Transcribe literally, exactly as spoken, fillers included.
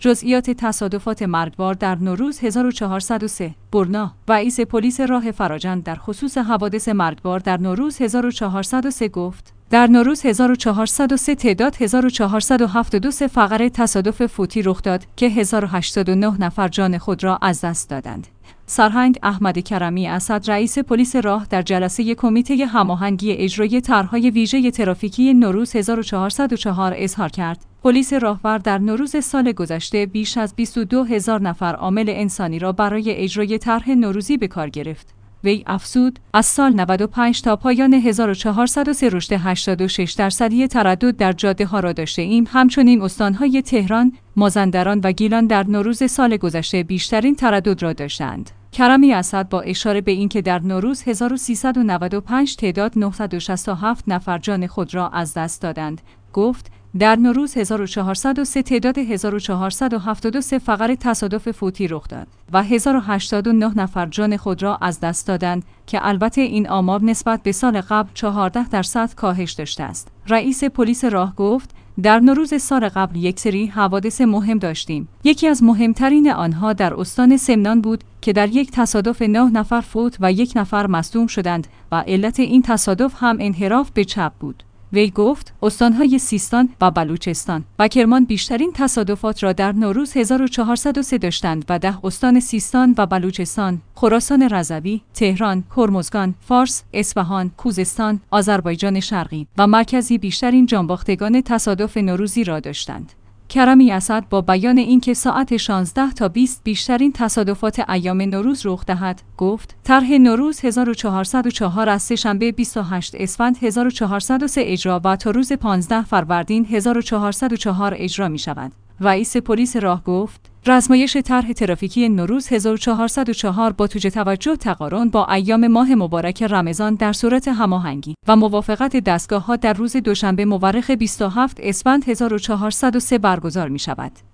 جزئیات تصادفات مرگبار در نوروز هزار و چهارصد و سه. برنا، رئیس پلیس راه فراجند در خصوص حوادث مرگبار در نوروز هزار و چهارصد و سه گفت: در نوروز هزار و چهارصد و سه تعداد هزار و چهارصد و هفتاد و سه فقره تصادف فوتی رخ داد که هزار و هشتاد و نه نفر جان خود را از دست دادند. سرهنگ احمد کرمی اسد، رئیس پلیس راه، در جلسه کمیته هماهنگی اجرای طرح‌های ویژه ترافیکی نوروز هزار و چهارصد و چهار اظهار کرد: پلیس راهور در نوروز سال گذشته بیش از بیست و دو هزار نفر عامل انسانی را برای اجرای طرح نوروزی به کار گرفت. وی افزود: از سال نود و پنج تا پایان هزار و چهارصد و سه رشد هشتاد و شش درصدی تردد در جاده‌ها را داشته ایم. همچنین استان‌های تهران، مازندران و گیلان در نوروز سال گذشته بیشترین تردد را داشتند. کرمی اسد با اشاره به اینکه در نوروز هزار و سیصد و نود و پنج تعداد نهصد و شصت و هفت نفر جان خود را از دست دادند، گفت: در نوروز هزار و چهارصد و سه تعداد هزار و چهارصد و هفتاد و سه فقره تصادف فوتی رخ داد و هزار و هشتاد و نه نفر جان خود را از دست دادند که البته این آمار نسبت به سال قبل چهارده درصد کاهش داشته است. رئیس پلیس راه گفت: در نوروز سال قبل یک سری حوادث مهم داشتیم. یکی از مهمترین آنها در استان سمنان بود که در یک تصادف نه نفر فوت و یک نفر مصدوم شدند و علت این تصادف هم انحراف به چپ بود. وی گفت: استان‌های سیستان و بلوچستان و کرمان بیشترین تصادفات را در نوروز هزار و چهارصد و سه داشتند و ده استان سیستان و بلوچستان، خراسان رضوی، تهران، هرمزگان، فارس، اصفهان، خوزستان، آذربایجان شرقی و مرکزی بیشترین جانباختگان تصادف نوروزی را داشتند. کرمی اسد با بیان اینکه ساعت شانزده تا بیست بیشترین تصادفات ایام نوروز رخ دهد، گفت: طرح نوروز هزار و چهارصد و چهار از سه‌شنبه بیست و هشتم اسفند هزار و چهارصد و سه اجرا و تا روز پانزدهم فروردین هزار و چهارصد و چهار اجرا می شود. رئیس پلیس راه گفت: رزمایش طرح ترافیکی نوروز هزار و چهارصد و چهار با توجه توجه تقارن با ایام ماه مبارک رمضان در صورت هماهنگی و موافقت دستگاه‌ها در روز دوشنبه مورخ بیست و هفتم اسفند هزار و چهارصد و سه برگزار می شود.